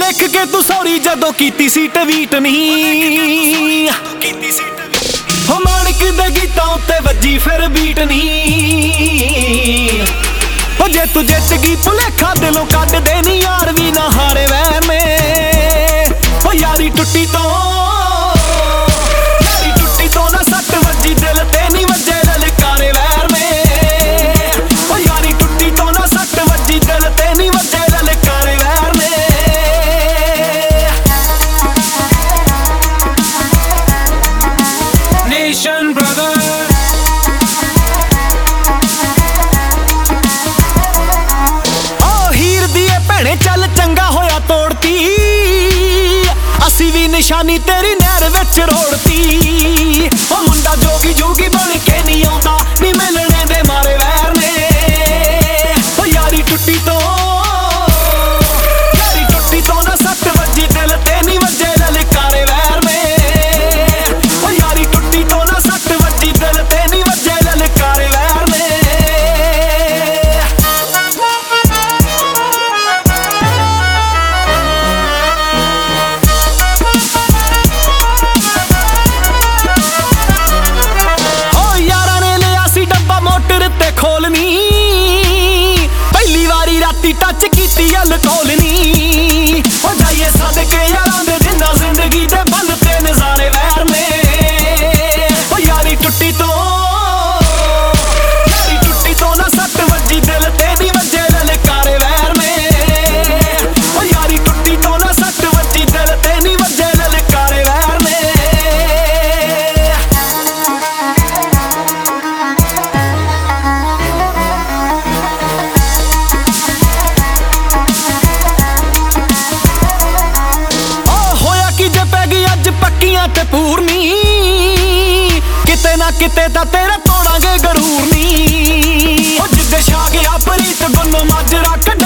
लिख के तू सॉरी जदों कीती सी ट्वीट नहीं हो माणक दे गीतां उत्ते वज्जी फिर बीट नहीं हो जे तू जित गई भुलेखा दिलों कढ दे नी यार भी ना हारे वैर में हो यारी टुट्टी तो ना सट वज्जी दिल ते नी वज्जे ललकारे वैर में हो यारी टुट्टी तो ना सट वज्जी दिल ते नी वज्जे ललकारे वैर में Nation brother ਭੈਣੇ ਚੱਲ ਚੰਗਾ ਹੋਇਆ ਤੋੜਤੀ ਅਸੀਂ ਵੀ ਨਿਸ਼ਾਨੀ ਤੇਰੀ ਨਹਿਰ ਵਿੱਚ ਰੋੜਤੀ ਉਹ ਮੁੰਡਾ ਜੋਗੀ ਜੋਗੀ ਬਣ ਕੇ ਨਹੀਂ ਆਉਂਦਾ ਨੀ ਮਿਲਣੇ ਦੇ ਮਾਰੇ ਵੈਰ ਨੇ ਉਹ ਯਾਰੀ ਟੁੱਟੀ ਤੋਂ ਨਾ ਸੱਟ ਵੱਜੀ ਦਿਲ ਤੇ ਨਹੀਂ ਵੱਜੇ ਲਲਕਾਰੇ ਵੈਰ ਨੇ ਉਹ ਯਾਰੀ ਟੁੱਟੀ ਤੋਂ ਨਾ ਸੱਟ ਵੱਜੀ ਦਿਲ ਤੇ ਨਹੀਂ ਵੱਜੇ ਲਲਕਾਰੇ ਵੈਰ ਨੇ ਪਹਿਲੀ ਵਾਰੀ ਰਾਤੀ ਟੱਚ ਕੀਤੀ ਅਲਕੋਹਲ ਨੀ ਹੋ ਜਾਈਏ ਸਦਕੇ ਯਾਰਾਂ ਦੇ ਜਿੰਨਾ ਜ਼ਿੰਦਗੀ ਦੇ ਬੰਨ ਤੇ ਨਜ਼ਾਰੇ ਵੈਰ ਨੇ ਹੋ ਯਾਰੀ ਟੁੱਟੀ ਤੋਂ ਨਾ ਸੱਟ ਵੱਜੀ ਦਿਲ ਤੇ ਨੀ ਵੱਜੇ ਲਲਕਾਰੇ ਵੈਰ ਨੇ ਹੋ ਯਾਰੀ ਟੁੱਟੀ ਤੋਂ ਨਾ ਸੱਟ ਵੱਜੀ ਦਿਲ ਤੇ ਨੀ ਵੱਜੇ ਲਲਕਾਰੇ ਵੈਰ ਨੇ ਤੇ ਪੂਰਨੀ ਕਿਤੇ ਨਾ ਕਿਤੇ ਤਾਂ ਤੇਰਾ ਤੋੜਾਂਗੇ ਗਰੂਰ ਨੀ ਉਹ ਜਿੱਦੇ ਛਾ ਗਿਆ ਪ੍ਰੀਤ ਗੁੰਨੋ ਮਾਜਰਾ